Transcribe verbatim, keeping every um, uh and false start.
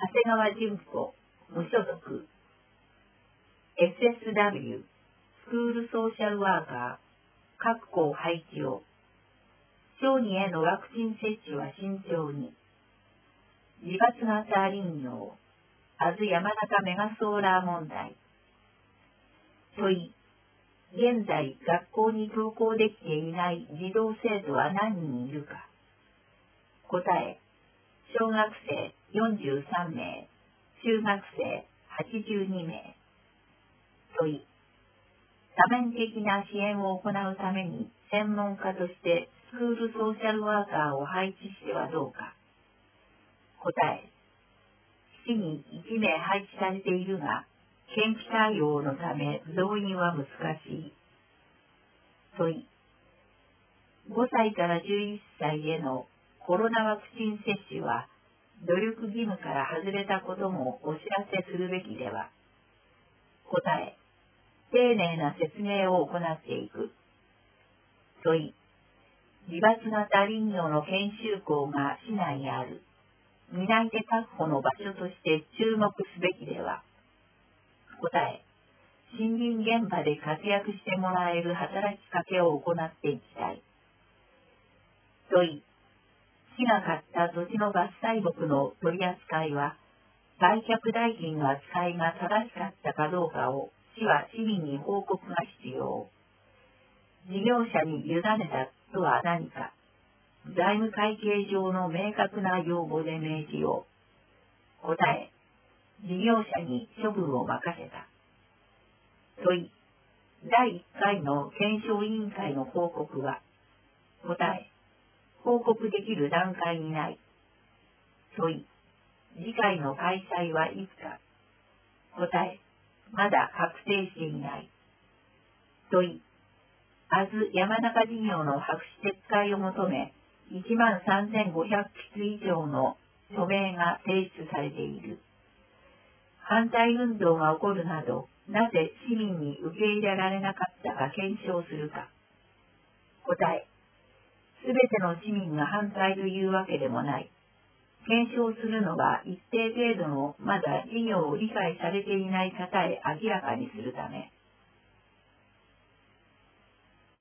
谷川純子、無所属。エスエスダブリュー、スクールソーシャルワーカー、各校配置を。小児へのワクチン接種は慎重に。自伐型林業、あず山中メガソーラー問題。問い、現在学校に登校できていない児童生徒は何人いるか。答え、小学生よんじゅうさんめい、中学生はちじゅうにめい。問い、多面的な支援を行うために専門家としてスクールソーシャルワーカーを配置してはどうか。答え、市にいちめい配置されているが、研究対応のため増員は難しい。問い、ごさいからじゅういっさいへのコロナワクチン接種は努力義務から外れたこともお知らせするべきでは。答え、丁寧な説明を行っていく。問い、自伐型林業の研修校が市内にある。担い手確保の場所として注目すべきでは。答え、森林現場で活躍してもらえる働きかけを行っていきたい。問い、市が買った土地の伐採木の取り扱いは、売却代金の扱いが正しかったかどうかを市は市民に報告が必要。事業者に委ねたとは何か。財務会計上の明確な用語で明示を。答え、事業者に処分を任せた。問い、だいいっかいの検証委員会の報告は。答え、報告できる段階にない。問い、次回の開催はいつか。答え、まだ確定していない。問い、あず山中事業の白紙撤回を求め、いちまんさんぜんごひゃくきつ以上の署名が提出されている。反対運動が起こるなど、なぜ市民に受け入れられなかったか検証するか。答え、すべての市民が反対というわけでもない。検証するのは一定程度のまだ事業を理解されていない方へ明らかにするため。